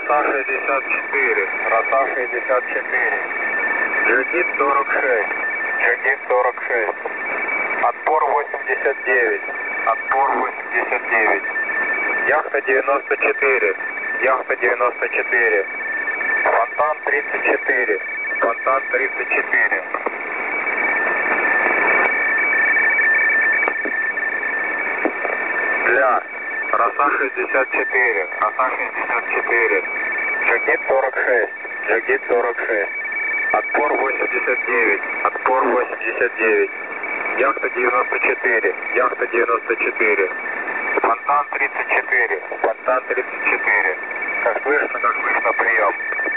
Роса 64, Роса 64. Джигит 46, Джигит 46. Отпор 89, отпор 89. Яхта 94, яхта 94. Фонтан 34, фонтан 34. Для Роса 64, Роса 64. Джигит 46, Джигит 46. Отпор 89, отпор 89. Яхта 94, яхта 94. Фонтан 34, фонтан 34. Как слышно, прием.